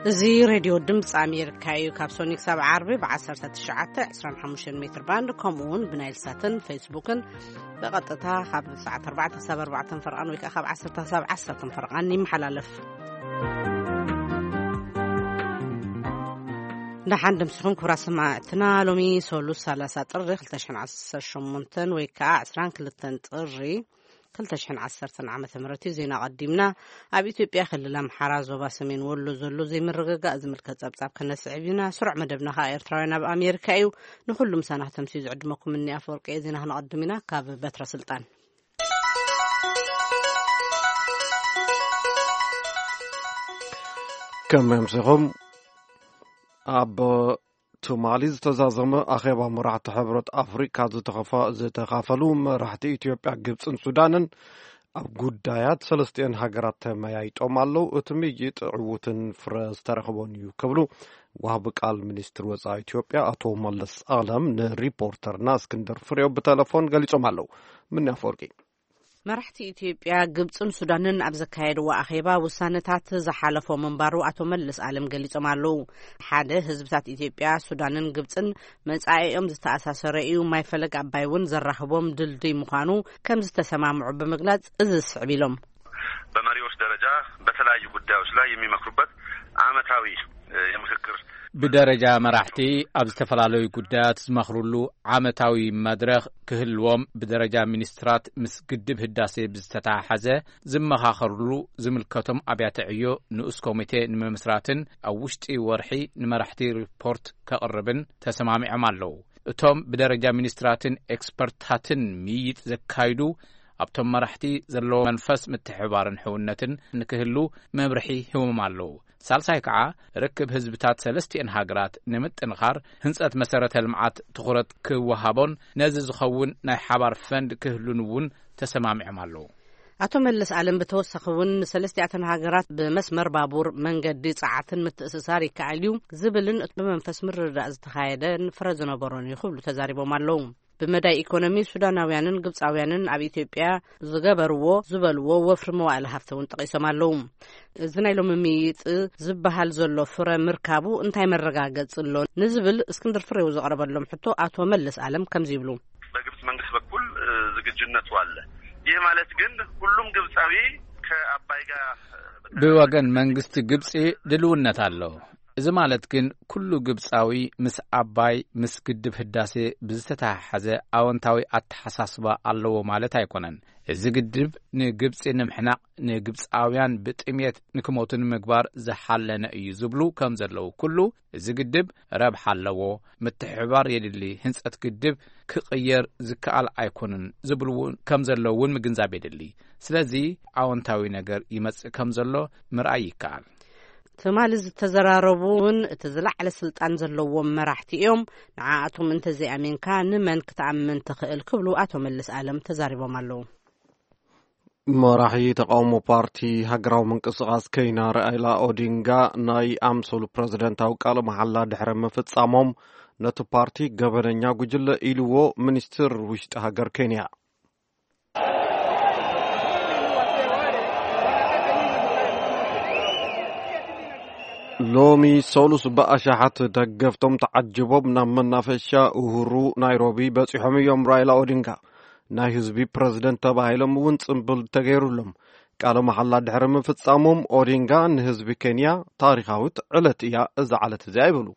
زي راديو دمس أمريكا كابسونيك 7 عربي ب19-25 متر باند كومون بنايل ساتن فيسبوكن بقطتها خاب ساعة 4-7 فرقان ويكا خاب 10-7 فرقان محلالف نحن دمسخون كورا سماعتنا لومي سولو سالاسة طري 2018 ويكا 20 كلتن طري 2010 عام ثمرتي زينا قدمنا اب ኢትዮጵያ ክልል አምሓራ ዞባ ሰሜን ወሎ ዘሎ ዘይምርግጋእ ዝምልከት ጸብጻብ ከነስዕብና ስሩዕ መደብና ኤርትራውያን ኣብ ኣሜሪካ እዩ ንኹሉም ሰናህ ተምሲ ዝዕድመኩም እኒ ኣፈወርቂ ዜና ክንቀድሚና ካብ በትረ ስልጣን كممسخم أب توماليز تزازم أخيبا مرحت حبرت أفريقيا زتخافلو مرحت إثيوبيا جبسن سودانن أب قدايات سلستين هاجرات ما يتأملوا أتميت عوتن فرز ترخبون يكبلو وهبك المنستر وزا إثيوبيا أتو ملس أعلم نريبورتر ناس كندر فريو بتلفون قال يتأملوا من أفريقيا مرحتي إثيوبيا جبسن سودانن أبزكايد وأخيبا وسانتات زحالفو منبارو أتو ملس عالم قليتو مالو حاده هزبتات إثيوبيا سودانن جبسن مزعيهم زتأساسرئيو ما يفلق عبايون زرحبهم دلدي مخانو كم زتسمامعو بمقلات إذ سعبيلهم بماريوش درجة بتلاقي قداوش لا يمي مكروبات عامتاوي يمكر بدرجة مرحتي أبستفلالوي قدات زمخرولو عامتاوي مدرخ كهلوم بدرجة منسترات مسقدب هداسي بزتتاحزة زمخاخرولو زملكتم أبيات عيو نؤس كوميتي نممسراتن أو وشتي ورحي نمرحتي ريبورت كقربن تسمامي عمالو اتوم بدرجة منستراتن اكسبرتاتن ميت زكايدو أبتم مرحتي زلو منفس متحبارن حونتن نكهلو مبرحي هو مالو سالساي كعا ركب هزبتات سلستين هاجرات نمت انخار هنسات مسارة المعات تخرط كوهابون نازل زخون ناي حبار فند كهلونون تسمام عمالو أتو ملس عالم بتوسخون سلستيعتن هاجرات بمسمر بابور منجدي صعتن متأسساري كعليو زبلن بمنفس مر رأز تخايدن فرزنا بروني خبلو تزاريبو مالوم بمدى إيكونومي سوداناويانن قبصاويانن أب إثيوبيا زغبرو زبلو وفرمو على هفتون تقيسو مالوم زنايلو مميت زبهال زلو فرا مركابو انتاي مرقاقت زلو نزبل اسكندر فريو زغربالهم حتو أتو ملس عالم كم زيبلو بقبص منقص بكل زقجنة والله ይህ ማለት ግን ሁሉም ግብጻዊ ከአባይጋ በወገን መንግስት ግብጽ ድልውነት አለው እዚ ማለት ግን ኩሉ ግብጻዊ ምስ አባይ ምስ ግድብ ህዳሴ ብዝተታሐዘ አዎንታዊ አተሐሳስባ አለው ማለት አይኮነን እዚ ግድብ ንግብጽ ንምሕናቅ ንግብጻውያን ብጥሜት ንክሞቱን ምግባር ዘሐለነ እዩ ዝብሉ ከም ዘለው ኩሉ እዚ ግድብ ረብሕ አለዎ ምትሕባር የድሊ ህንጸት ግድብ ክቅየር ዝከኣል አይኮነን ዝብሉ ከም ዘለውን ምግንዛብ የድሊ ስለዚ አዎንታዊ ነገር ይመጽእ ከም ዘሎ ምርአይ ይከኣል تمالز تزراربون تزلع على سلطان زلوهم مراحتيهم نعاتهم انت زي امين كان من كتعمن تخيل كبلو اتهم اللي سالم تزاربو مالو مراحي تقاومو بارتي هاجراو منقصقاس كينا رأيلا اودينغا ناي امسول بريزيدنت او قال محلا دحر مفصامهم نتو بارتي غبرنيا غجل ايلو منستر وشت هاجر كينيا لومي سولوس بأشاحت دقفتم تعجبوا من منافشة أهرو نيروبي بصحهم يوم رايلا أودينغا ناي حزبي بريزيدنت تبعهم ونصبل تغيروا لهم قالوا محل دحرم فتصامم أودينغا ان حزبي كينيا تاريخاوت علتيا اذا علت زايبلو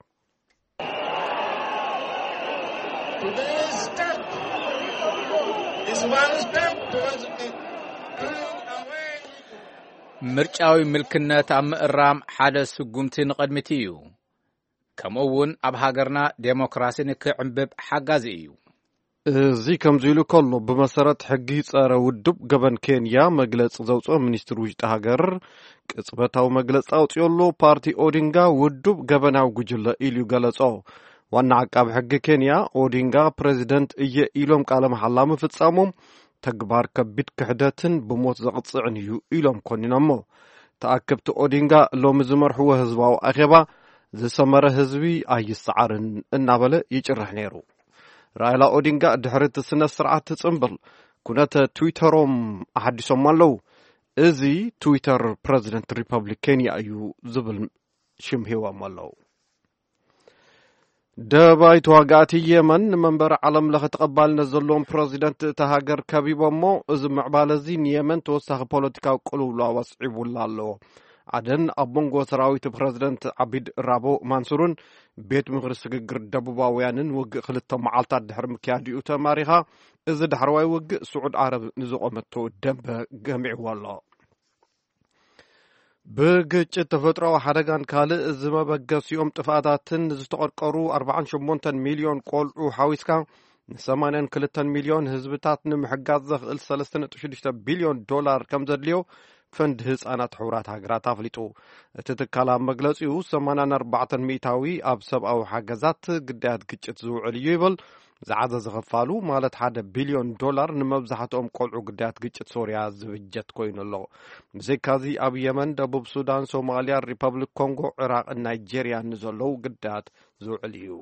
ምርጫዊ ምልክነት ኣብ ምእራም ሓደ ስጉምቲ ንቀድሚት እዩ ከምኡውን ኣብ ሃገርና ዴሞክራሲ ንክዕንብብ ሓጋዚ እዩ እዚ ከምዚሉ ከሎ ብመሰረት ሕጊ ጸረ ውድብ ገበን ኬንያ መግለጽ ዘውጽኦ ሚኒስትር ውሽጢ ሃገር ቅጽበታዊ መግለጽ አውጽዮሎ ፓርቲ ኦዲንጋ ውድብ ገበናው ጉጅለ ኢሉ ገለጾ ዋና ዓቃብ ሕጊ ኬንያ ኦዲንጋ ፕሬዚደንት እየ ኢሎም ቃለ መሐላ ምፍጻሞም تكبار كبيت كحداتن بموت زقصعن يو إلهم كونينامو تأكبت أودينغا لو مزمر هو هزباو أخيبا زي سمر هزبي أي السعارن النابلة يجرح نيرو رايلا أودينغا دحرت السنة سرعة تسنبل كونات تويتروم أحد يسمى له إزي تويتر بريزيدنت ريبابليك كينيا أيو زبل ሽምሂዎም ኣለዉ ደባይ ተዋጋእቲ የመን መንበር ዓለም ለኸ ተቐባልነት ዘለዎም ፕሬዚደንት እታ ሃገር ከቢቦሞ እዚ ምዕባለ እዚ ንየመን ተወሳኺ ፖለቲካዊ ቅልውላው ወስዒቡላ ኣለዎ አደን ኣብ መንጎ ሰራዊት ፕሬዚደንት ዓቢድ ራቦ ማንሱርን ቤት ምክሪ ስግግር ደቡባውያንን ውግእ ክልተ መዓልታት ድሕሪ ምክያድኡ ተማሪኻ እዚ ዳሕረዋይ ውግእ ስዑድ ዓረብ ንዝቆመቶ ደንበ ገሚዕዎ ኣሎ ብግጭት ተፈጥሮአዊ ሓደጋን ካልእ እዚ መበገሲኦም ጥፍኣታትን ዝተቆርቆሩ 48 ሚልዮን ቆልዑ ሓዊስካ ን82 ሚልዮን ህዝብታት ንምሕጋዝ ዘኽእል 3.6 ቢልዮን ዶላር ከም ዘድልዮ ፈንድ ህፃናት ሕቡራት ሃገራት ኣፍሊጡ እቲ ትካል ኣብ መግለፂኡ 84 ሚእታዊ ኣብ ሰብኣዊ ሓገዛት ግዳያት ግጭት ዝውዕል እዩ ይብል ዝዓዘ ዝኸፋሉ ማለት 1 ቢልዮን ዶላር ንመብዛሕትኦም ቆልዑ ግዳያት ግጭት ሶርያ ዝብጀት ኮይኑ ኣሎ ብዘይካዚ ኣብ የመን ደቡብ ሱዳን ሶማልያ ሪፐብሊክ ኮንጎ ዕራቅ ናይጄርያ ንዘለዉ ግዳያት ዝውዕል እዩ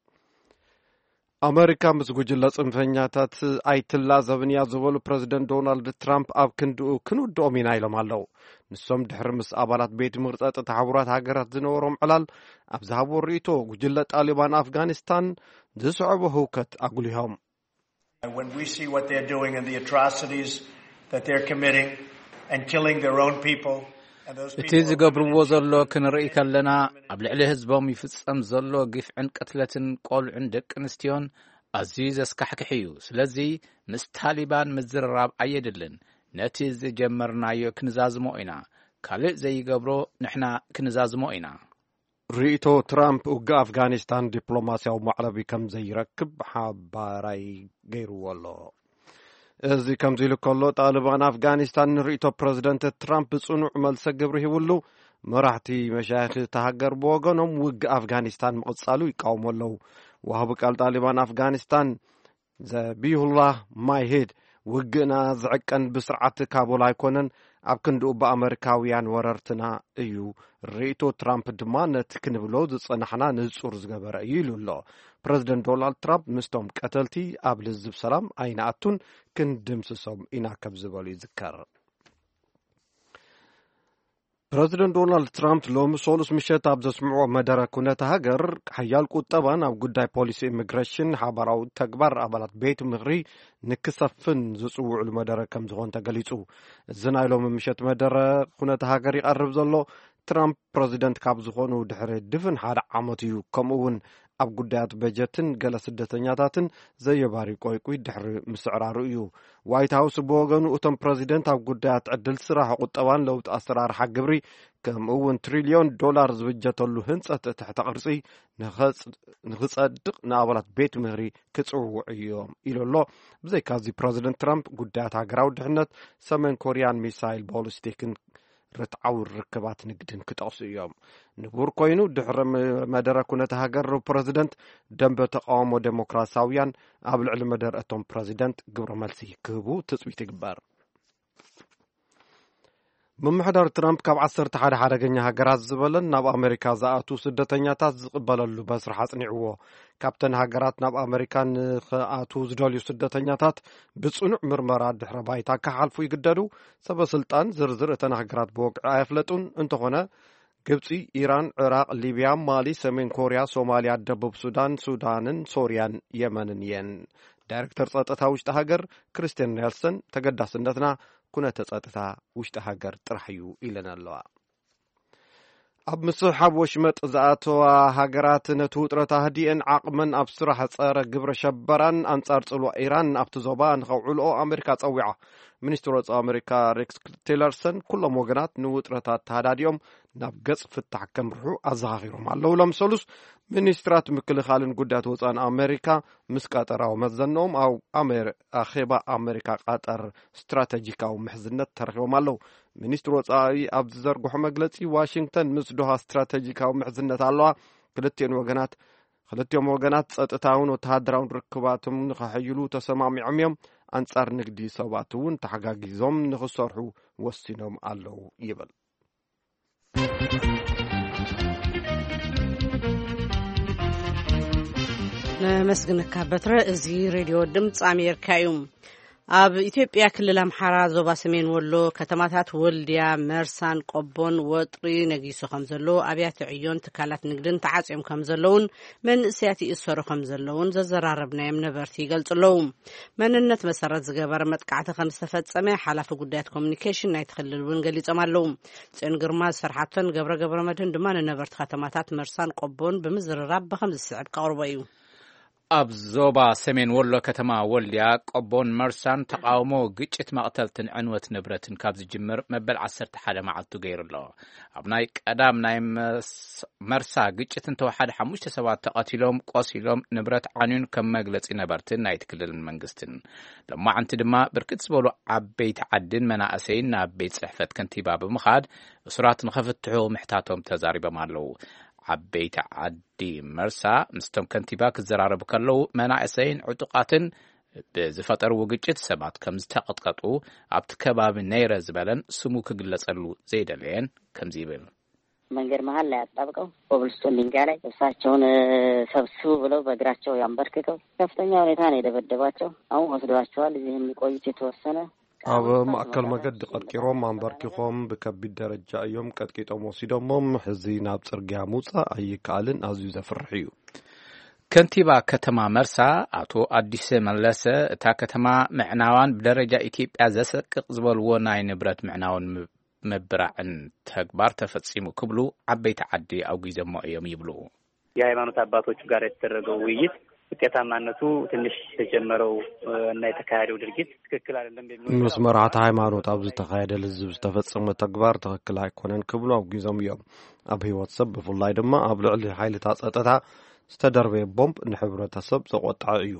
ኣሜሪካ ምስ ጉጅለ ጽንፈኛታት ኣይትላዘብን እያ ዝበሉ ፕሬዚደንት ዶናልድ ትራምፕ ኣብ ክንድኡ ክንውድኦም ኢና ኢሎም ኣለዉ ንሶም ድሕሪ ምስ ኣባላት ቤት ምክሪ ጸጥታ ሕቡራት ሃገራት ዝነበሮም ዕላል ኣብ ዝሃቦ ርእይቶ ጉጅለ ጣሊባን ኣፍጋኒስታን ዝስዕቦ ህውከት ኣጉሊሆም When we see what they're doing and the atrocities that they're committing and killing their own people እቲ ዝገብርዎ ዘሎ ክንርኢ ከለና ኣብ ልዕሊ ህዝቦም ይፍጸም ዘሎ ግፍዕን ቅትለትን ቆልዑን ደቂ ኣንስትዮን ኣዝዩ ዘስካሕክሕ እዩ ስለዚ ምስ ታሊባን ምዝርራብ ኣየድልን ነቲ ዝጀመርናዮ ክንዛዝሞ ኢና ካልእ ዘይገብሮ ንሕና ክንዛዝሞ ኢና ርእይቶ ትራምፕ ውግእ ኣፍጋኒስታን ዲፕሎማስያዊ ማዕረቢ ከም ዘይረክብ ሓባራይ ገይርዎ ኣሎ እዚ ከምዚ ኢሉ ከሎ ጣሊባን ኣፍጋኒስታን ንርእይቶ ፕሬዚደንት ትራምፕ ብጽኑዕ መልሰ ግብሪ ሂብሉ መራሕቲ መሻይኽ ተሃገር ብወገኖም ውግእ ኣፍጋኒስታን ምቕጻሉ ይቃወሙ ኣለዉ ዋህቢ ቃል ጣሊባን ኣፍጋኒስታን ዘቢሁላህ ማይሄድ ውግእና ዝዕቀን ብስርዓት ካቡል ኣይኮነን ኣብ ክንድኡ ብኣሜሪካውያን ወረርትና እዩ ርእይቶ ትራምፕ ድማ ነቲ ክንብሎ ዝጸናሕና ንጹር ዝገበረ እዩ ኢሉ ኣሎ ፕሬዚደንት ዶናልድ ትራምፕ ምስቶም ቀተልቲ ኣብ ልዝብ ሰላም ኣይነኣቱን ክንድምስሶም ኢና ከብ ዝበሉ ይዝከር ፕሬዚደንት ዶናልድ ትራምፕ ሎሚ ሰሉስ ምሸት ኣብ ዘስምዕዎ መደረ ኩነተ ሃገር ሓያል ቁጠባን ኣብ ጉዳይ ፖሊሲ ኢሚግሬሽን ሓባራዊ ተግባር ኣባላት ቤት ምክሪ ንክሰፍን ዝጽውዕሉ መደረ ከም ዝኾን ተገሊጹ እዚ ናይ ሎሚ ምሸት መደረ ኩነተ ሃገር ይቐርብ ዘሎ ትራምፕ ፕሬዚደንት ካብ ዝኾኑ ድሕሪ ድፍን ሓደ ዓመት እዩ ከምኡውን ኣብ ጉዳያት በጀትን ገለ ስደተኛታትን ዘየባሪቆ ቆይቁይ ድሕሪ ምስዕራሩ እዩ ዋይት ሃውስ ብወገኑ እቶም ፕሬዚደንት ኣብ ጉዳያት ዕድል ስራሕ ቁጠባን ለውጢ ኣሰራርሓ ግብሪ ከምኡውን ትሪልዮን ዶላር ዝብጀተሉ ህንጸት ትሕተ ቅርጺ ንኽጸድቕ ንኣባላት ቤት ምክሪ ክጽውዑ እዮም ኢሉ ኣሎ ብዘይካዚ ፕሬዚደንት ትራምፕ ጉዳያት ሃገራዊ ድሕነት ሰሜን ኮርያን ሚሳይል ቦሊስቲክን ርትዓዊ ርክባት ንግድን ክጠቕሱ እዮም ንቡር ኮይኑ ድሕሪ መደረ ኩነተ ሃገር ፕሬዚደንት ደንበ ተቃውሞ ዴሞክራሲያውያን ኣብ ልዕሊ መደረ እቶም ፕሬዚደንት ግብረ መልሲ ክህቡ ትጽቢት ይግበር ምምሕዳር ትራምፕ ካብ 11 ሓደገኛ ሃገራት ዝበለን ናብ ኣሜሪካ ዝኣቱ ስደተኛታት ዝቕበለሉ በስራሕ ኣጽኒዕዎ ካብተን ሃገራት ናብ ኣሜሪካ ንኽኣቱ ዝደልዩ ስደተኛታት ብጽኑዕ ምርመራ ድሕረ ባይታ ክሓልፉ ይግደዱ ሰበስልጣን ዝርዝር እተን ሃገራት ብወግዒ ኣይፍለጡን እንተኾነ ግብፂ ኢራን ዕራቅ ሊብያ ማሊ ሰሜን ኮርያ ሶማልያ ደቡብ ሱዳን ሱዳንን ሶርያን የመንን እየን ዳይሬክተር ጸጥታ ውሽጢ ሃገር ክርስቲያን ኔልሰን ተገዳስነትና ኩነተ ጸጥታ ውሽጢ ሃገር ጥራሕ እዩ ኢለን ኣለዋ ኣብ ምስሓብ ወሽመጥ ዝኣተዋ ሃገራት ነቲ ውጥረት ኣህዲአን ዓቕመን ኣብ ስራሕ ጸረ ግብረ ሸበራን ኣንጻር ጽልዋ ኢራን ኣብቲ ዞባ ንኸውዕልኦ ኣሜሪካ ጸዊዓ ሚኒስትር ወጻኢ ኣሜሪካ ሬክስ ቲለርሰን ኩሎም ወገናት ንውጥረታት ተሃዳዲኦም ናብ ገጽ ፍታሕ ከምርሑ ኣዘኻኺሮም ኣለዉ ሎም ሰሉስ ሚኒስትራት ምክልኻልን ጉዳያት ወጻኢን ኣሜሪካ ምስ ቀጠራዊ መዘኖም ኣብ ኣኼባ ኣሜሪካ ቀጠር ስትራቴጂካዊ ምሕዝነት ተረኺቦም ኣለዉ ሚኒስትር ወጻኢ ኣብ ዝዘርግሖ መግለጺ ዋሽንግተን ምስ ዶሃ ስትራቴጂካዊ ምሕዝነት ኣለዋ ክልቲኦም ወገናት ጸጥታውን ወተሃደራውን ርክባቶም ንኸሕይሉ ተሰማሚዖም እዮም ኣንጻር ንግዲ ሰባት እውን ተሓጋጊዞም ንኽሰርሑ ወሲኖም ኣለዉ ይብል ነመስግንካ በትረ እዚ ሬድዮ ድምፂ ኣሜሪካ እዩ ኣብ ኢትዮጵያ ክልል ኣምሓራ ዞባ ሰሜን ወሎ ከተማታት ወልድያ መርሳን ቆቦን ወጥሪ ነጊሱ ከም ዘሎ ኣብያተ ዕዮን ትካላት ንግድን ተዓጽዮም ከም ዘለውን መንእስያት ይእሰሩ ከም ዘለውን ዘዘራረብናዮም ነበርቲ ይገልጽለው መንነት መሰረት ዝገበረ መጥቃዕቲ ከም ዝተፈጸመ ሓላፊ ጉዳያት ኮሙኒኬሽን ናይ ትክልል እውን ገሊጾም ኣለው ጽዮን ግርማ ዝሰርሓቶን ገብረ መድህን ድማ ነበርቲ ከተማታት መርሳን ቆቦን ብምዝርራብ በከም ዝስዕብ ቀርቦ እዩ ኣብ ዞባ ሰሜን ወሎ ከተማ ወልድያ ቆቦን መርሳን ተቃውሞ ግጭት መቅተልትን ዕንወት ንብረትን ካብ ዝጅምር መበል 11 መዓልቱ ገይሩሎ ኣብ ናይ ቀዳም ናይ መርሳ ግጭትን ተወሓደ 5 ሰባት ተቀቲሎም ቆሲሎም ንብረት ዓንዩን ከም መግለጺ ነበርትን ናይ ትክልልን መንግስትን ለማዓንቲ ድማ ብርክት ዝበሉ ዓበይቲ ዓድን መናእሰይን ናብ ቤት ጽሕፈት ከንቲባ ብምኻድ እስራት ንኸፍትሑ ምሕታቶም ተዛሪቦም ኣለው ዓበይቲ ዓዲ መርሳ ምስቶም ከንቲባ ክዘራረቡ ከለው መናእሰይን ዕጡቃትን ብዝፈጠርዎ ግጭት ሰባት ከም ዝተቀጥቀጡ ኣብቲ ከባቢ ነይረ ዝበለን ስሙ ክግለጸሉ ዘይደለየን ከምዚ ይብል መንገድ መሃል ላይ አጣብቀው ኮብልስቶን ድንጋይ ላይ እሳቸውን ሰብስቡ ብለው በእግራቸው ያንበርክከው ከፍተኛ ሁኔታ ነው የደበደባቸው አሁን ወስደዋቸዋል እዚህ የሚቆዩት የተወሰነ ኣብ ማእከል መገዲ ቀጥቂሮም አንበርኪኾም ብከቢድ ደረጃ እዮም ቀጥቂጦም ወሲዶሞም ሕዚ ናብ ጽርግያ ሙጻእ ኣይከኣልን ኣዝዩ ዘፍርሕ እዩ ከንቲባ ከተማ መርሳ አቶ አዲስ መለሰ እታ ከተማ ምዕናዋን በደረጃ ኢትዮጵያ ዘሰቅቅ ዝበልዎ ናይ ንብረት ምዕናውን መብራዕን ተግባር ተፈጽሙ ክብሉ ዓበይቲ ዓዲ አውጊዘሞ እዮም ይብሉ የሃይማኖት አባቶች ጋር የተደረገው ውይይት ውጤታማነቱ ትንሽ ተጀመረው እና የተካሄደው ድርጊት ትክክል አይደለም በሚል መስመራት ሃይማኖት ኣብ ዝተካሄደ ለዝብ ዝተፈጸመ ተግባር ትክክል አይኮነን ክብሉ አውጊዘም እዮም ኣብ ህይወት ሰብ ብፍላይ ድማ ኣብ ልዕሊ ሓይልታት ጸጥታ ዝተደርበየ ቦምብ ንሕብረተሰብ ዘቆጣዕ እዩ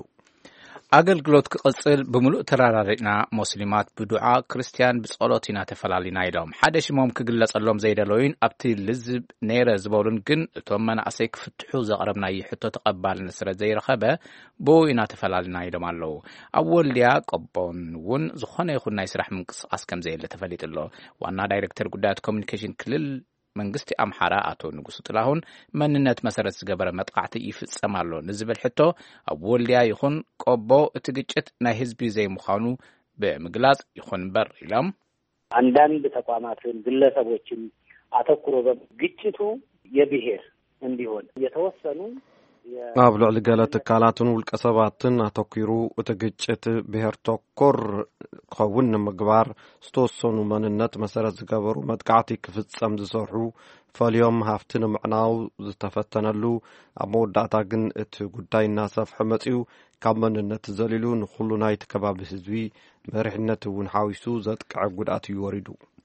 አገልግሎት ክቅጽል ብምሉእ ተራራሪና ሙስሊማት ብዱዓ ክርስቲያን ብጸሎት ኢና ተፈላሊና ኢሎም ሓደ ሽሞም ክግለጸሎም ዘይደለዩን ኣብቲ ልዝብ ነይረ ዝበሉን ግን እቶም መናእሰይ ክፍትሑ ዘቕረብናይ ሕቶ ተቐባልነት ስለ ዘይረኸበ ብኡ ኢና ተፈላሊና ኢሎም ኣለው ኣብ ወልድያ ቆቦን እውን ዝኾነ ይኹን ናይ ስራሕ ምንቅስቃስ ከም ዘየለ ተፈሊጥሎ ዋና ዳይሬክተር ጉዳያት ኮሙኒኬሽን ክልል መንግስቲ አምሓራ አቶ ንጉሱ ጥላሁን መንነት መሰረት ዝገበረ መጥቃዕቲ ይፍጸማሎ ንዝብል ሕቶ ኣብ ወልድያ ይኹን ቆቦ እቲ ግጭት ናይ ህዝቢ ዘይምዃኑ በምግላጽ ይኹን በር ኢሎም አንዳንድ ተቋማትን ግለሰቦችን አተኩሮ በግጭቱ የብሔር እንዲሆን የተወሰኑ ኣብ ልዕሊ ገለ ትካላትን ውልቀ ሰባትን አተኪሩ እቲ ግጭት ብሔር ተኮር ክኸውን ንምግባር ዝተወሰኑ መንነት መሰረት ዝገበሩ መጥቃዕቲ ክፍጸም ዝሰርሑ ፈልዮም ሃፍቲ ንምዕናው ዝተፈተነሉ ኣብ መወዳእታ ግን እቲ ጉዳይ እናሰፍሐ መጺኡ ካብ መንነት ዘሊሉ ንኹሉ ናይቲ ከባቢ ህዝቢ መሪሕነት እውን ሓዊሱ ዘጥቅዕ ጉድኣት እዩ ወሪዱ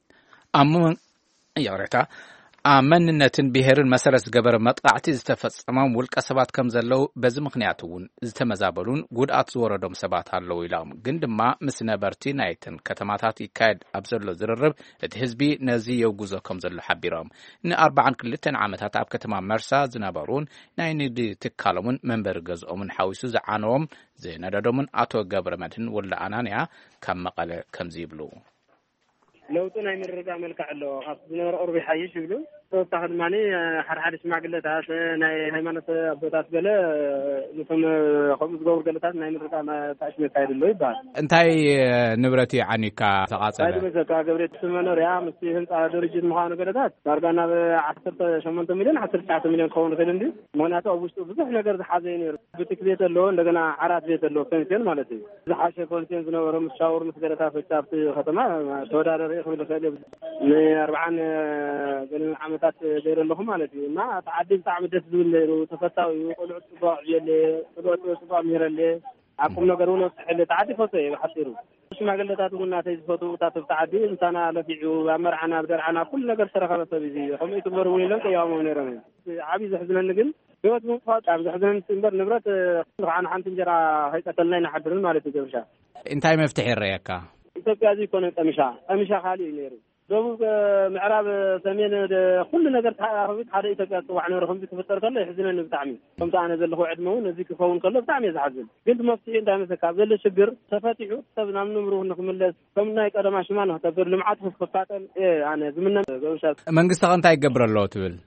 ያውረታ መንነትን ብሔርን መሰረት ዝገበረ መጥቃዕቲ ዝተፈጸመም ውልቀ ሰባት ከም ዘለው በዚ ምክንያት እውን ዝተመዛበሉን ጉድኣት ዝወረዶም ሰባት ኣለው ኢሎም ግን ድማ ምስ ነበርቲ ናይተን ከተማታት ይካየድ ኣብ ዘሎ ዝርርብ እቲ ህዝቢ ነዚ የጉዞ ከም ዘሎ ሓቢሮም ን42 ዓመታት ኣብ ከተማ መርሳ ዝነበሩን ናይ ንግዲ ትካሎምን መንበሪ ገዝኦምን ሓዊሱ ዝዓነዎም ዝነደዶምን አቶ ገብረ መድህን ወልደ አናንያ ካብ መቐለ ከምዚ ይብሉ ለውጡን አይመረጋ መልካዕ አለው ካብ ዝነበረ ኦርቢ ሓይሽ ይብሉ ተወሳኺ ድማ ሓድሓደ ሽማግለታት ናይ ሃይማኖት ኣቦታት ገለ ነቶም ከምኡ ዝገብሩ ገለታት ናይ ምርቃ ታእሽም ይካየድሎ ይባል እንታይ ንብረት ዓኒካ ተቃጸለ በዘካ ገብሬት መኖርያ ምስ ህንፃ ድርጅት ምዃኑ ገለታት ዳርጋ ናብ 18 ሚልዮን 19 ሚልዮን ክኸውን ይኽእል እንዲ ምክንያቱ ኣብ ውሽጡ ብዙሕ ነገር ዝሓዘ ነይሩ ቡቲክ ቤት ኣሎ እንደገና ዓራት ቤት ኣሎ ፔንሽን ማለት እዩ ዝሓሸ ፔንሽን ዝነበረ ምስ ሻወር ምስ ገለታት ኣብቲ ከተማ ተወዳዳሪ ይኽእል ይኽእል ን40 ገለ ዓመታት ገይረ ኣለኹ ማለት እዩ እና ተዓዲ ብጣዕሚ ደስ ዝብል ነይሩ ተፈታዊ ቆልዑ ጽቡቅ ዕብየለ ጽቡቅ ምሂረለ አቁም ነገር ሆኖ ተሕለ ተዓዲ ፈቶ ይሓጢሩ ሽማግለታት እውን ናተይ ዝፈቱ ታት ተዓዲ እንታና ለፊዑ አመርዓና ብደርዓና ኩሉ ነገር ተረኸበ ሰብ እዚ ከምኡ ትበሩ ወይ ለም ያው ነይረን ዓቢ ዝሕዝነን ግን ህይወት ምንፋት ኣብ ዝሕዝነን ትንበር ንብረት ንሓን ሓንቲ እንጀራ ሀይቀተልና ይናሓድርን ማለት እዩ ገብሻ እንታይ መፍትሕ ይረየካ ኢትዮጵያ እዚ ኮነ ጠምሻ ካሊ ነይሩ ደቡብ ምዕራብ ሰሜን ኩሉ ነገር ተሓራኺት ሓደ ኢትዮጵያ ጽዋዕ ነይሩ ከምዚ ክፍጠር ከሎ ይሕዝነኒ ብጣዕሚ ከምታ ኣነ ዘለኹ ዕድመ እውን እዚ ክኸውን ከሎ ብጣዕሚ የዝሓዝን ግን መፍትሒ እንታይ መሰካ ዘሎ ሽግር ተፈቲሑ ሰብ ናብ ንምሩ ንክምለስ ከም ናይ ቀደማ ሽማ ንኽተብር ልምዓት ክፍቃጠል ኣነ ዝምነ ገብሻ መንግስቲ እንታይ ይገብር ኣለዎ ትብል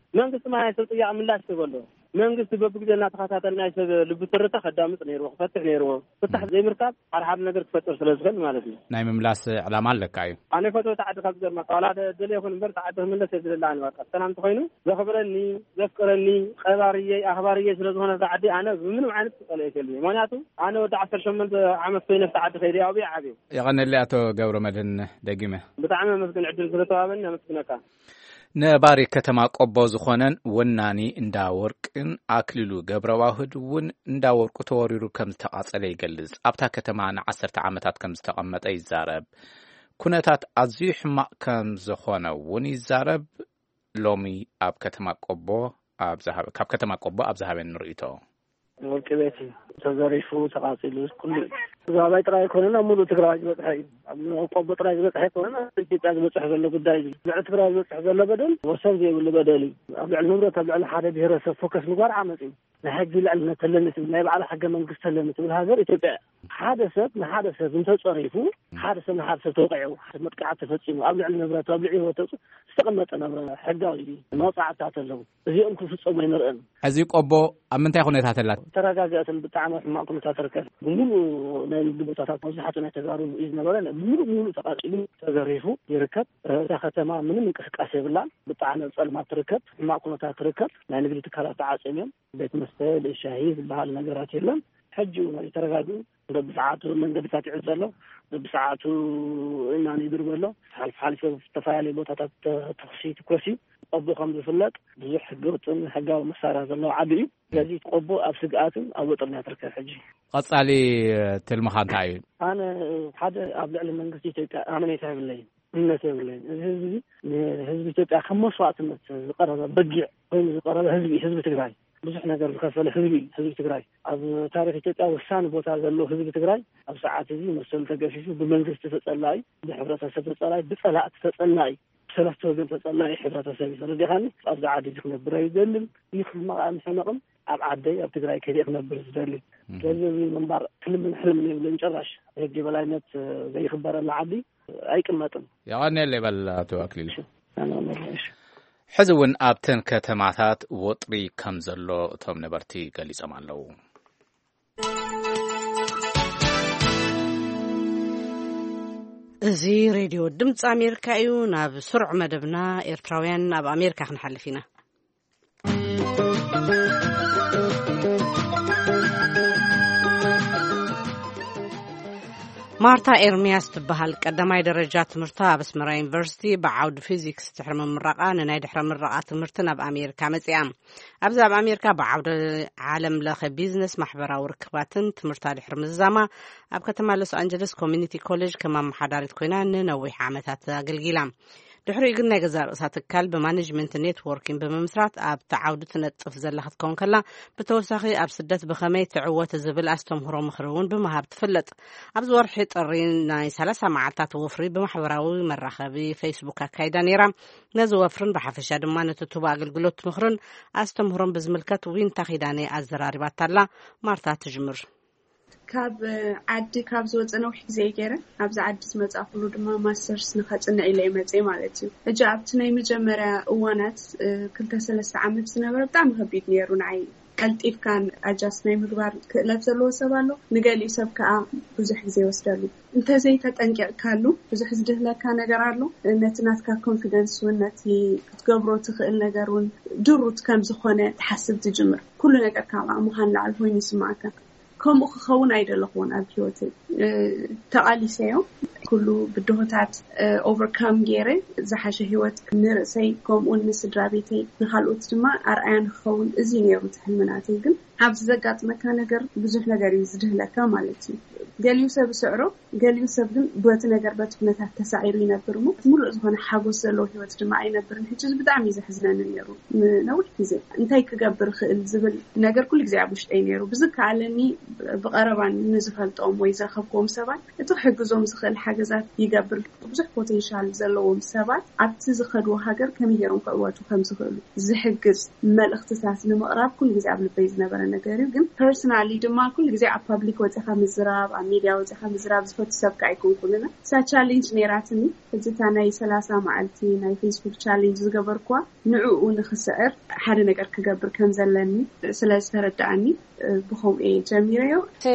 መንግስት ማይ ሰልጥያ ምላሽ ተበሎ መንግስት በብግዘና ተኸታተልና ይሰብ ልብትርታ خدامጽ ነይሩ ፈትሕ ነይሩ ፍታሕ ዘይምርካብ አርሓብ ነገር ተፈጥር ስለዝገል ማለት ነው ናይ ምምላስ ዕላማ ኣለካዩ ኣነ ፈቶ ተዓዲ ካብ ዘርማ ቃላት ደለ ይኹን በር ተዓዲ ምንለስ ይደላኒ ወጣ ሰላም ተኮይኑ ዘኽብረኒ ዘፍቅረኒ ቀባርዬ አኽባርዬ ስለዝሆነ ተዓዲ ኣነ ምንም ዓይነት ተቀለ ይከልኒ ምክንያቱ ኣነ ወደ 18 ዓመት ኮይነ ተዓዲ ከይዲ ኣብይ ዓቢ ይቐነሊ ኣቶ ገብረመድህን ደጊመ ብጣዕሚ መስግን ዕድል ስለተዋበኒ ኣመስግነካ ነባሪ ከተማ ቆቦ ዝኾነን ወናኒ እንዳወርቅን አክሊሉ ገብረዋህድ እውን እንዳወርቁ ተወሪሩ ከም ዝተቃጸለ ይገልጽ ኣብታ ከተማ ን10 ዓመታት ከም ዝተቐመጠ ይዛረብ ኩነታት ኣዝዩ ሕማቅ ከም ዝኾነ እውን ይዛረብ ሎሚ ኣብ ከተማ ቆቦ ካብ ከተማ ቆቦ ኣብ ዝሃበን ንርእይቶ ወርቂ ቤት ተዘሪፉ ተቃጺሉ ኩሉ ዛባይ ጥራይ ኮነና ሙሉ ትግራይ ዝበጽሐ ኣብ ቆቦ ጥራይ ዝበጽሐ ኮነና ኢትዮጵያ ዝበጽሐ ዘሎ ጉዳይ እዩ ልዕሊ ትግራይ ዝበጽሐ ዘሎ በደል ወሰብ ዘይብሉ በደል እዩ ኣብ ልዕሊ ንብረት ኣብ ልዕሊ ሓደ ብሄረሰብ ፎከስ ምግባር ዓመጽ እዩ ናይ ሕጊ ልዕልነት ተለምት ናይ በዓል ሕገ መንግስት ተለምት ብል ሃገር ኢትዮጵያ ሓደ ሰብ ንሓደ ሰብ እንተጸሪፉ ሓደ ሰብ ንሓደ ሰብ ተወቂዑ መጥቃዕቲ ተፈጺሙ ኣብ ልዕሊ ንብረት ኣብ ልዕሊ ህይወቱ ዝተቐመጠ ነብረ ሕጋዊ መጻዕታት ኣለዉ እዚኦም ክፍጸሙ ይንርአን እዚ ቆቦ ኣብ ምንታይ ኩነታት ኣላ ተረጋጋእትን ብጣዕሚ ሕማቅ ኩነታት ትርከብ ሙሉ ናይ ቦታታት መብዛሕትኡ ናይ ተጋሩ እዩ ዝነበረ ሙሉ ተቃጺሉ ተዘሪፉ ይርከብ እታ ከተማ ምንም እንቅስቃሴ የብላን ብጣዕሚ ጸልማት ትርከብ ሕማቅ ኩነታት ትርከብ ናይ ንግዲ ትካላት ተዓጽምዮም ቤት መስተ ሻሂ ዝበሃል ነገራት የለን ሕጂ ተረጋጊኡ በብሰዓቱ መንገድታት ይዕዘሎ በብሰዓቱ እናን ይድርበሎ ሓልፍ ተፋያለይ ቦታታት ተኽሲ ትኮሲ ቆቦ ከም ዝፍለጥ ብዙሕ ሕገወጥን ሕጋዊ መሳርሒ ዘለዎ ዓዲ እዩ ስለዚ ቆቦ ኣብ ስግኣትን ኣብ ወጥርና ትርከብ ሕጂ ቀጻሊ ትልምኻ እንታይ እዩ ኣነ ሓደ ኣብ ልዕሊ መንግስቲ ኢትዮጵያ ኣመኔታ የብለይን እምነት የብለይን እዚ ህዝቢ ኢትዮጵያ ከም መስዋዕትነት ዝቀረበ በጊዕ ኮይኑ ዝቀረበ ህዝቢ ትግራይ ብዙሕ ነገር ዝከፈለ ህዝቢ ትግራይ ኣብ ታሪክ ኢትዮጵያ ወሳኒ ቦታ ዘሎ ህዝቢ ትግራይ ኣብ ሰዓት እዚ መሰል ተገፊፉ ብመንግስቲ ተጸላይ ብሕብረተሰብ ተጸላይ ብጸላእቲ ተጸላይ ሰለስተ ወገን ተጸላይ ሕብረተሰብ ስለዚኻኒ ኣብ ዓዲ ዝክነብር ይደልም ይኽመቃምሕነቕም ኣብ ዓደይ ኣብ ትግራይ ከይደ ክነብር ዝደሊ ስለዚ መንባር ሕልምን የብለን ጭራሽ ሕጊ በላይነት ዘይኽበረላ ዓዲ ኣይቅመጥም ይቐኒየለ ይበል ኣቶ ኣክሊሉ ሕዚ እውን ኣብተን ከተማታት ወጥሪ ከም ዘሎ እቶም ነበርቲ ገሊጾም ኣለዉ እዚ ሬድዮ ድምፂ ኣሜሪካ እዩ ናብ ስሩዕ መደብና ኤርትራውያን ኣብ ኣሜሪካ ክንሓልፍ ኢና ማርታ ኤርሚያስ ትበሃል ቀዳማይ ደረጃ ትምህርታ ኣብ ኣስመራ ዩኒቨርሲቲ ብዓውዲ ፊዚክስ ድሕሪ ምምረቓ ንናይ ድሕሪ ምረቓ ትምህርቲ ናብ ኣሜሪካ መጺኣ ኣብዚ ኣብ ኣሜሪካ ብዓውዲ ዓለም ለኸ ቢዝነስ ማሕበራዊ ርክባትን ትምህርታ ድሕሪ ምዛማ ኣብ ከተማ ሎስ አንጀለስ ኮሚኒቲ ኮሌጅ ከም ኣመሓዳሪት ኮይና ንነዊሕ ዓመታት ኣገልጊላ ድሕሪ ግን ናይ ገዛ ርእሳ ትካል ብማኔጅመንት ኔትወርኪንግ ብምስራት ኣብ ተዓውዲ ትነጥፍ ዘላ ክትከውን ከላ ብተወሳኺ ኣብ ስደት ብኸመይ ትዕወት ዝብል ኣስተምህሮ ምኽሪ እውን ብምሃብ ትፍለጥ ኣብዚ ወርሒ ጥሪ ናይ 30 መዓልታት ወፍሪ ብማሕበራዊ መራኸቢ ፌስቡክ ኣካይዳ ነይራ ነዚ ወፍርን ብሓፈሻ ድማ ነትቱባ ኣገልግሎት ምኽርን ኣስተምህሮን ብዝምልከት ዊንታ ኺዳነ ኣዘራሪባት ኣላ ማርታ ትጅምር ካብ ዓዲ ካብ ዝወፀ ነዊሕ ግዜ ገይረ ኣብዚ ዓዲ ዝመጻ ኩሉ ድማ ማስተርስ ንኸጽንዕ ኢለ ይመጽ ማለት እዩ እጂ ኣብቲ ናይ መጀመርያ እዋናት 2-3 ዓመት ዝነበረ ብጣዕሚ ከቢድ ነይሩ ናይ ቀልጢፍካን ኣጃስት ናይ ምግባር ክእለት ዘለዎ ሰብ ኣሎ ንገሊኡ ሰብ ከዓ ብዙሕ ግዜ ይወስደሉ እንተዘይ ተጠንቂቕካሉ ብዙሕ ዝድህለካ ነገር ኣሎ ነቲ ናትካ ኮንፊደንስ እውን ነቲ ክትገብሮ ትኽእል ነገር እውን ድሩት ከም ዝኾነ ትሓስብ ትጅምር ኩሉ ነገር ካብ ኣእሙኻን ላዕሊ ኮይኑ ይስማዓካ ከምኡ ክኸውን ኣይደለኹን ኣብ ህይወተይ ተቓሊሰዮ ኩሉ ብድሆታት ኦቨርካም ገይረ ዝሓሸ ህይወት ንርእሰይ ከምኡን ንስድራ ቤተይ ንኻልኦት ድማ ኣርኣያ ንክኸውን እዚ ነይሩ ትሕልምናተይ ግን ኣብዚ ዘጋጥመካ ነገር ብዙሕ ነገር እዩ ዝድህለካ ማለት እዩ ገሊኡ ሰብ ስዕሮ ገሊኡ ሰብ ግን በቲ ነገር በቲ ኩነታት ተሳዒሩ ይነብር ሞ ሙሉእ ዝኾነ ሓጎስ ዘለዎ ህይወት ድማ ኣይነብርን ሕጂ ብጣዕሚ ዘሕዝነኒ ነይሩ ነዊሕ ግዜ እንታይ ክገብር ክእል ዝብል ነገር ኩሉ ግዜ ኣብ ውሽጠይ ነይሩ ብዝከኣለኒ ብቐረባን ንዝፈልጦም ወይ ዝረኸብክዎም ሰባት እቲ ክሕግዞም ዝኽእል ሓገዛት ይገብር ብዙሕ ፖቴንሻል ዘለዎም ሰባት ኣብቲ ዝኸድዎ ሃገር ከመይ ጌሮም ክዕወቱ ከም ዝኽእሉ ዝሕግዝ መልእኽትታት ንምቕራብ ኩሉ ግዜ ኣብ ልበይ ዝነበረ ነገር እዩ ግን ፐርሰናሊ ድማ ኩሉ ግዜ ኣብ ፓብሊክ ወፂኻ ምዝራብ ኣብ ሚዲያ ወጽሓ ምዝራብ ዝፈት ሰብካ አይኮን ኩልና ሳ ቻሌንጅ ነራትኒ እዚታ ናይ 30 መዓልቲ ናይ ፌስቡክ ቻሌንጅ ዝገበርኳ ንዑኡ ንኽስዕር ሓደ ነገር ክገብር ከም ዘለኒ ስለዝተረዳእኒ ብኸምኡ ጀሚረዮ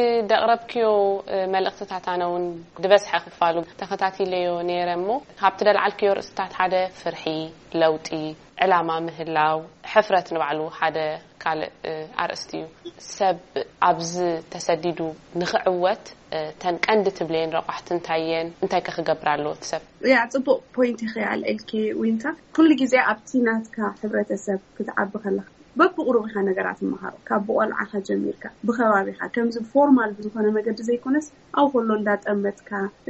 ደቅረብክዮ መልእክትታት ኣነውን ድበስሐ ክፋሉ ተኸታቲለዮ ነይረሞ ካብቲ ደልዓልክዮ ርእስታት ሓደ ፍርሒ ለውጢ ዕላማ ምህላው ሕፍረት ንባዕሉ ሓደ ካልእ ኣርእስቲ እዩ ሰብ ኣብዚ ተሰዲዱ ንኽዕወት ተንቀንዲ ትብለየን ረቋሕቲ እንታይ ክገብር ኣለዎ ሰብ ያ ጽቡቕ ፖይንት ይኽያል ኤልኬ ዊንታ ኩሉ ግዜ ኣብቲ ናትካ ሕብረተሰብ ክትዓቢ ከለኻ በብቁሩብኻ ነገራት መሃሮ ካብ ቆልዓኻ ጀሚርካ ብኸባቢኻ ከምዚ ፎርማል ዝኾነ መገዲ ዘይኮነስ ኣው ኩሉ እንዳጠመትካ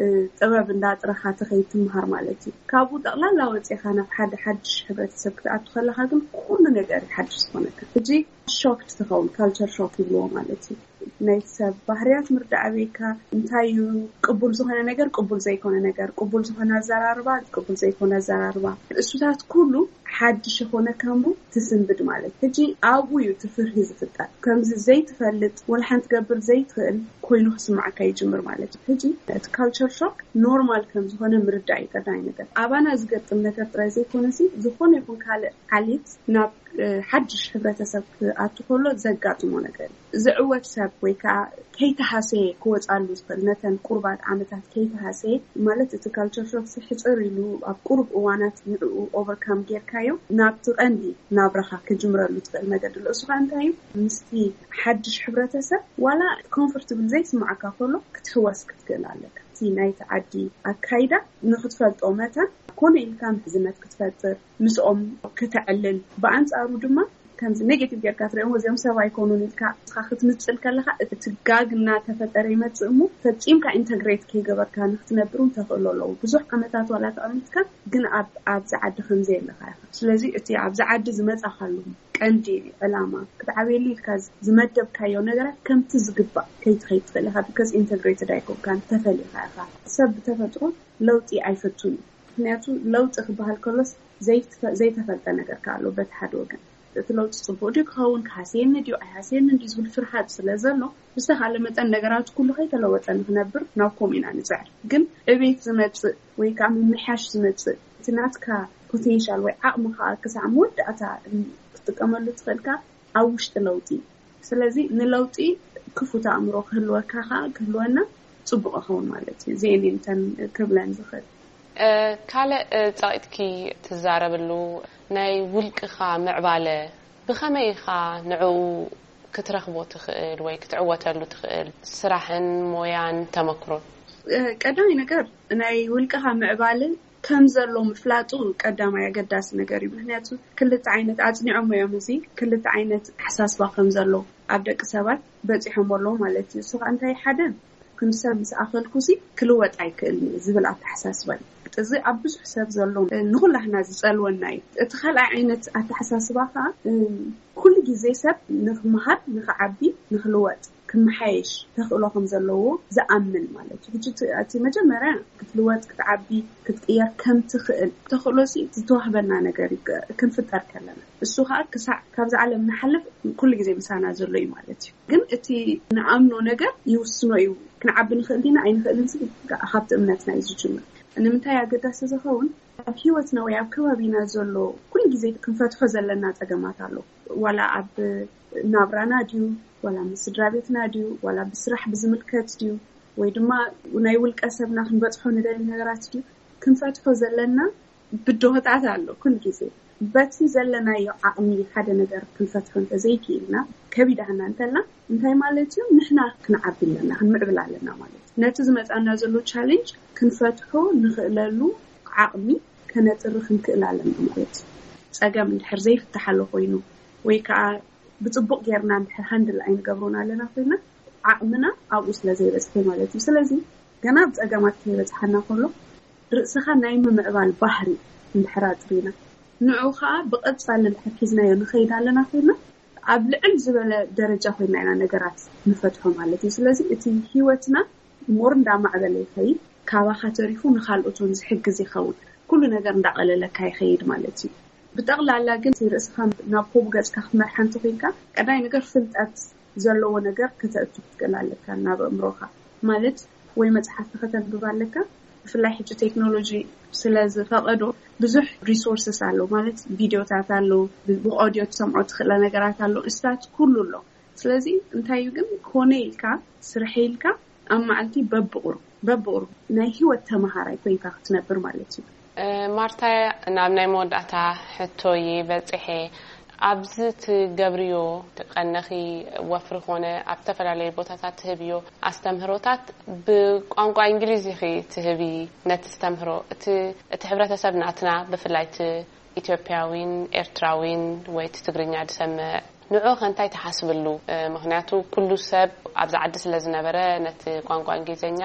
ጥበብ እንዳጥረኻ ትኸይድ ትምሃር ማለት እዩ ካብኡ ጠቕላላ ወፂኻ ናብ ሓደ ሓድሽ ሕብረተሰብ ክትኣቱ ከለኻ ግን ኩሉ ነገር ሓድሽ ዝኾነካ እጂ ሾክት ትኸውን ካልቸር ሾክ ይብልዎ ማለት እዩ ናይ ሰብ ባህርያት ምርዳዕቤካ እንታይ ቅቡል ዝኾነ ነገር ቅቡል ዘይኮነ ነገር ቅቡል ዝኾነ ኣዘራርባ ቅቡል ዘይኮነ ኣዘራርባ እሱታት ኩሉ ሓድሽ ዝኾነ ከምቡ ትስንብድ ማለት እጂ ኣብኡ እዩ ትፍርሒ ዝፍጠር ከምዚ ዘይትፈልጥ ወላ ሓንቲ ገብር ዘይትኽእል ኮይኑ ክስማዓካ ይጅምር ማለት እዩ እጂ እቲ ካልቸር ሾክ ኖርማል ከም ዝኾነ ምርዳዕ ይቀዳይ ነገር ኣባና ዝገጥም ነገር ጥራይ ዘይኮነሲ ዝኾነ ይኹን ካልእ ዓሊት ናብ ሓድሽ ሕብረተሰብ ኣቱ ከሎ ዘጋጥሞ ነገር ዝዕወት ሰብ ወይ ከዓ ከይተሓሰየ ክወፃሉ ዝኽእል ነተን ቁርባት ዓመታት ከይተሓሰየ ማለት እቲ ካልቸር ሾክ ሕፅር ኢሉ ኣብ ቁሩብ እዋናት ንዕኡ ኦቨርካም ጌርካዮ ናብቲ ቀንዲ ናብረኻ ክጅምረሉ ትኽእል ነገር ኣሎ እሱ ከዓ እንታይ እዩ ምስቲ ሓድሽ ሕብረተሰብ ዋላ ኮምፎርታብል ዘይስማዓካ ከሎ ክትሕወስ ክትክእል ኣለካ እቲ ናይቲ ዓዲ ኣካይዳ ንኽትፈልጦ መጠን ኮነ ኢልካ ምሕዝነት ክትፈጥር ምስኦም ክትዕልል ብኣንጻሩ ድማ ከምዚ ኔጌቲቭ ጌርካ ትሪኦም ወዚኦም ሰብ ኣይኮኑን ኢልካ ክትምፅል ከለኻ እቲ ጋግና ተፈጠረ ይመፅእ እሞ ፈፂምካ ኢንተግሬት ከይገበርካ ንኽትነብሩ ተኽእሎ ኣለዉ ብዙሕ ዓመታት ዋላ ተቐሚጥካ ግን ኣብዛ ዓዲ ከምዚ የለኻ ኢኻ ስለዚ እቲ ኣብዛ ዓዲ ዝመፃኻሉ ቀንዲ ዕላማ ክትዓብየሉ ኢልካ ዝመደብካዮ ነገራት ከምቲ ዝግባእ ከይትኸይድ ትኽእል ኢኻ ቢካዝ ኢንተግሬትድ ኣይኮንካን ተፈሊኻ ኢኻ ሰብ ብተፈጥሮ ለውጢ ኣይፈቱን ምክንያቱ ለውጢ ክበሃል ከሎስ ዘይተፈልጠ ነገር ካሎ በቲ ሓደ ወገን እቲ ለውጢ ጽቡቕ ድዩ ክኸውን ክሓስየኒ ድዩ ኣይሓስየኒ ድዩ ዝብል ፍርሃት ስለ ዘሎ ብዝተኻለ መጠን ነገራት ኩሉ ከይተለወጠ ንኽነብር ናብ ከምኡ ኢና ንፅዕር ግን ዕቤት ዝመፅእ ወይ ከዓ ምምሕያሽ ዝመፅእ እቲ ናትካ ፖቴንሻል ወይ ዓቕምኻ ክሳዕ መወዳእታ ክትጥቀመሉ ትኽእልካ ኣብ ውሽጢ ለውጢ ስለዚ ንለውጢ ክፉት ኣእምሮ ክህልወካ ክህልወና ጽቡቕ ይኸውን ማለት እዩ እዚአን እንተን ክብለን ዝኽእል ካልእ ጸቂትኪ ትዛረብሉ ናይ ውልቅኻ ምዕባለ ብኸመይ ኢኻ ንዕኡ ክትረኽቦ ትኽእል ወይ ክትዕወተሉ ትኽእል ስራሕን ሞያን ተመክሮን ቀዳማይ ነገር ናይ ውልቅኻ ምዕባለ ከም ዘሎ ምፍላጡ ቀዳማይ ኣገዳሲ ነገር እዩ ምክንያቱ ክልተ ዓይነት ኣጽኒዖም እዮም እዚ ክልተ ዓይነት ሓሳስባ ከም ዘሎ ኣብ ደቂ ሰባት በፂሖም ኣለዎ ማለት እዩ እሱ ከዓ እንታይ ሓደ ክንሰብ ምስ ኣኸልኩሲ ክልወጥ ኣይክእልኒ ዝብል ኣተሓሳስባ እዩ እዚ ኣብ ብዙሕ ሰብ ዘሎ ንኹላህና ዝጸልወና እዩ እቲ ካልኣይ ዓይነት ኣተሓሳስባ ከዓ ኩሉ ግዜ ሰብ ንኽምሃር ንኽዓቢ ንኽልወጥ ክመሓየሽ ተኽእሎ ከም ዘለዎ ዝኣምን ማለት እዩ እቲ መጀመርያ ክትልወጥ ክትዓቢ ክትቅየር ከም ትኽእል ተኽእሎሲ ዝተዋህበና ነገር ክንፍጠር ከለና እሱ ከዓ ክሳዕ ካብዚ ዓለም ንሓልፍ ኩሉ ግዜ ምሳና ዘሎ እዩ ማለት እዩ ግን እቲ ንኣምኖ ነገር ይውስኖ እዩ ክንዓቢ ንኽእል ዲና ኣይንኽእልን ካብቲ እምነትና እዩ ዝጅምር ንምንታይ ኣገዳሲ ዝኸውን ኣብ ሂወትና ወይ ኣብ ከባቢና ዘሎ ኩሉ ግዜ ክንፈትሖ ዘለና ፀገማት ኣሎ ዋላ ኣብ ናብራና ድዩ ዋላ ምስ ስድራቤትና ድዩ ዋላ ብስራሕ ብዝምልከት ድዩ ወይ ድማ ናይ ውልቀ ሰብና ክንበፅሖ ንደሊ ነገራት ድዩ ክንፈትሖ ዘለና ብድሆታት ኣሎ ኩሉ ግዜ በቲ ዘለናዮ ዓቕሚ ሓደ ነገር ክንፈትሖ እንተዘይክኢልና ከቢድና እንተልና እንታይ ማለት እዩ ንሕና ክንዓቢ ኣለና ክንምዕብል ኣለና ማለት እዩ ነቲ ዝመፃና ዘሎ ቻሌንጅ ክንፈትሖ ንኽእለሉ ዓቕሚ ከነጥሪ ክንክእል ኣለና ማለት እዩ ፀገም እንድሕር ዘይፍትሓሎ ኮይኑ ወይ ከዓ ብፅቡቕ ጌርና እንድሕር ሃንድል ኣይንገብሮን ኣለና ኮይና ዓቕምና ኣብኡ ስለዘይበፅሐ ማለት እዩ ስለዚ ገና ብፀገማት ከይበፅሓና ከሎ ርእስኻ ናይ ምምዕባል ባህሪ እንድሕር ኣጥሪና ንዑ ከዓ ብቐፃሊ ንሕኪዝናዮ ንኸይድ ኣለና ኮይና ኣብ ልዕል ዝበለ ደረጃ ኮይና ኢና ነገራት ንፈትሖ ማለት እዩ ስለዚ እቲ ሂወትና ሞር እንዳማዕበለ ይኸይድ ካባኻ ተሪፉ ንኻልኦትን ዝሕግዝ ይኸውን ኩሉ ነገር እንዳቐለለካ ይኸይድ ማለት እዩ ብጠቕላላ ግን ርእስኻ ናብ ኮብ ገፅካ ክትመርሓ እንተኮይንካ ቀዳይ ነገር ፍልጠት ዘለዎ ነገር ከተእቱ ክትክእል ኣለካ ናብ ኣእምሮኻ ማለት ወይ መጽሐፍ ከተንብብ ኣለካ ብፍላይ ሕጂ ቴክኖሎጂ ስለዝፈቀዶ ብዙሕ ሪሶርስስ አለው ማለት ቪዲዮታት አለው ብኦዲዮ ተሰምዖ ትኽእለ ነገራት አለው እስታት ኩሉ ኣሎ ስለዚ እንታይ ግን ኮነ ኢልካ ስርሕ ኢልካ ኣማዓልቲ በብቁር ናይ ህይወት ተማሃራይ ኮይንካ ክትነብር ማለት እዩ ማርታ ናብ ናይ መወዳእታ ሕቶይ በጽሐ ኣብዚ ትገብርዮ ተቀነኺ ወፍሪ ኾነ ኣብ ተፈላለየ ቦታታት ትህብዮ ኣስተምህሮታት ብቋንቋ እንግሊዝ ይኺ ትህቢ ነቲ ዝተምህሮ እቲ ሕብረተሰብ ናትና ብፍላይ ኢትዮጵያዊን ኤርትራዊን ወይ ትግርኛ ዝሰምዕ ንዑ ከንታይ ተሓስብሉ ምክንያቱ ኩሉ ሰብ ኣብዛ ዓዲ ስለዝነበረ ነቲ ቋንቋ እንግሊዝኛ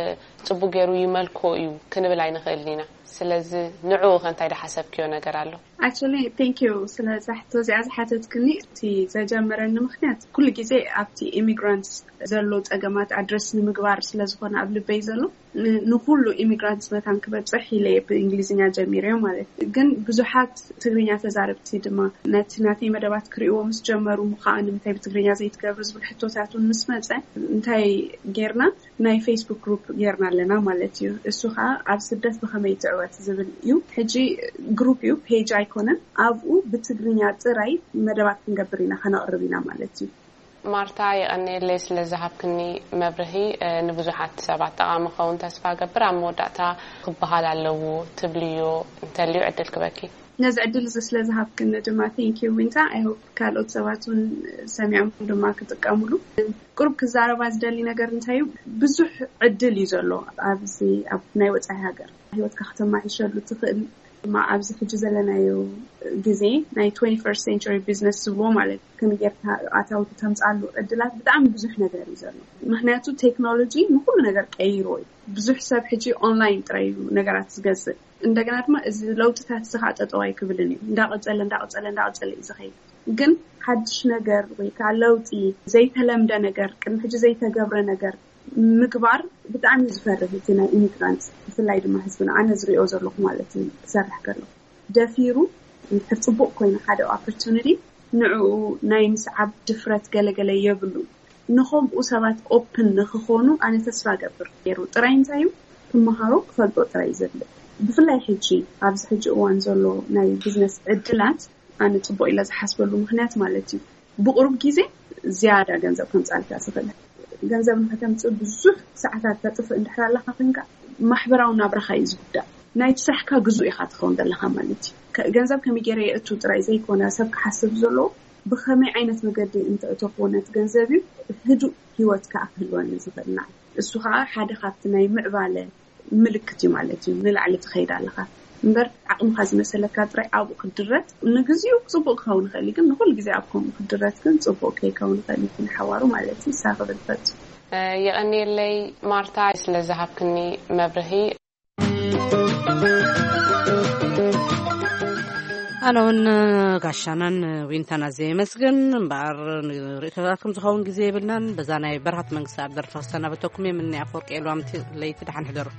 ጽቡቅ ገይሩ ይመልኮ እዩ ክንብል ኣይንኽእልኒና ስለዚ ንዑ ከንታይ ተሓሰብክዮ ነገር ኣሎ actually thank you ስለዛሕቶ ዝያዝሓተትክኒ እቲ ዘጀመረኒ ምክንያት ኩሉ ግዜ ኣብቲ ኢሚግራንትስ ዘሎ ጸገማት ኣድረስ ንምግባር ስለዝኾነ ኣብ ልበይ ዘሎ ንኩሉ ኢሚግራንትስ መታን ክበጽሕ ኢለ ብእንግሊዝኛ ጀሚረ ማለት ግን ብዙሓት ትግርኛ ተዛረብቲ ድማ ናተይ መደባት ክሪእዎ ምስ ጀመሩ ምኻን እንታይ ብትግርኛ ዘይትገብሩ ዝብል ሕቶታቱን ምስ መጸ እንታይ ጌርና ናይ ፌስቡክ ግሩፕ ጌርና ኣለና ማለት እዩ እሱ ኸ ኣብ ስደት ብኸመይ ትዕወት ዝብል እዩ ሕጂ ግሩፕ እዩ ፔጅ ኣይኮነን ኣብኡ ብትግርኛ ጥራይ መደባት ክንገብር ኢና ከነቕርብ ኢና ማለት እዩ ማርታ የቀነለይ ስለዝሃብክኒ መብርሂ ንብዙሓት ሰባት ጠቃሚ ኸውን ተስፋ ገብር ኣብ መወዳእታ ክበሃል ኣለዎ ትብልዮ እንተልዩ ዕድል ክበኪ ነዚ ዕድል ስለዝሃብክኒ ድማ thank you winta I hope ካልኦት ሰባቱን ሰሚዖም ድማ ክጥቀሙሉ ቁርብ ክዛረባ ዝደሊ ነገር እንታይ ብዙሕ ዕድል እዩ ዘሎ ኣብዚ ኣብ ናይ ወጻኢ ሃገር ህይወትካ ከተማዕሸሉ ትኽእል ما أبز حج زلنايو جزء ناي 21st century business زبو مالك كم يجرها عتاو تتمس على الدلات بتعمل بزح نجار يزلوا مهناتو تكنولوجي مكل نجار كيروي بزح سب حجي أونلاين تريو نجارات جزء عندنا ما إذا لو تتحسخات أتواي كبلني داقت زل إزخي جن حدش نجار ويكالوتي زي تلم ده نجار كم حجي زي تجبر نجار مكبار بتعمل زفرة تنا إميغرانت في الليل ما حسبنا أنا زري أوزر لكم مالتي سرح كله دافيرو نحسبوك كوين هذا opportunity نوع نايم سعب دفرت جل يبلو نخوم أسرات open نخونو أنا تسرع جبر يرو تراين زايو ثم هارو فلبو تراي زبل بفلاي حجي عبز حجي وان زلو ناي بزنس عدلات أنا تبو إلا زحسب له مخنات مالتي بقرب جيزة زيادة جنزة كنت ألف أسفلها ገንዘብ ከተምጽእ ብዙሕ ሰዓታት ተጥፍ እንድሕራለኻ ክንካ ማሕበራዊ ናብራኻ ይዝውዳ ናይ ትስሕካ ግዙእ ኢኻ ትኸውን ዘለኻ ማለት እዩ ገንዘብ ከመይ እቱ ጥራይ ዘይኮነ ሰብ ክሓስብ ዘሎ ብኸመይ ዓይነት መገዲ እንትእትኾነት ገንዘብ ህዱእ ህይወት ከኣክልወን ዝፈልና እሱ ከዓ ሓደ ካብቲ ናይ ምዕባለ ምልክት እዩ ማለት እዩ ንላዕሊ ትኸይድ ኣለኻ እምበር ዓቕምካ ዝመሰለካ ጥራይ ኣብኡ ክድረት ንግዚኡ ጽቡቕ ክኸውን ይኽእል ግን ንኹሉ ግዜ ኣብኩም ክድረት ግን ጽቡቕ ከይከውን ይኽእል ክንሓዋሩ ማለት እዩ ሳኽብልፈት የቀነለይ ማርታ ስለዝሃብክኒ መብርሂ ኣነውን ጋሻናን ዊንታና ዘመስግን እምበር ርእይቶታትኩም ዝኸውን ግዜ ይብልናን በዛ ናይ በረሃት መንግስቲ ኣብ ደርፋ ሰናበተኩም የምኒ ኣፈወርቂ ኤልዋምቲ ለይቲ ድሓን ሕደሩ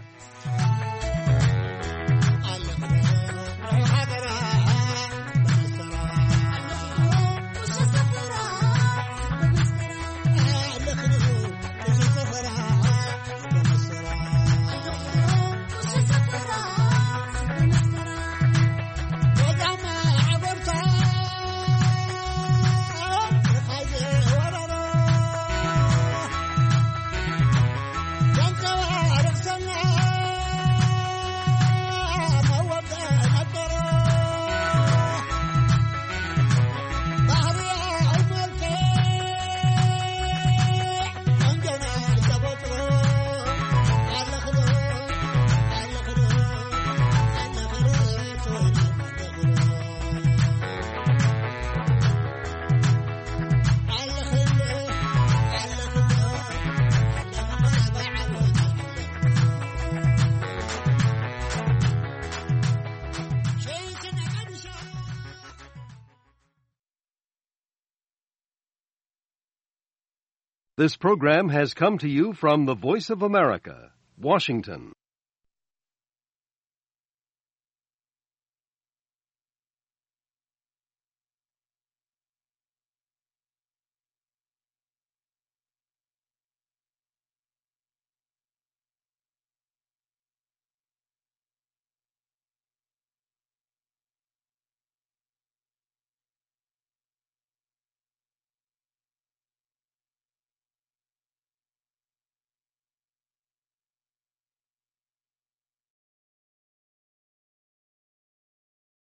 This program has come to you from the Voice of America, Washington.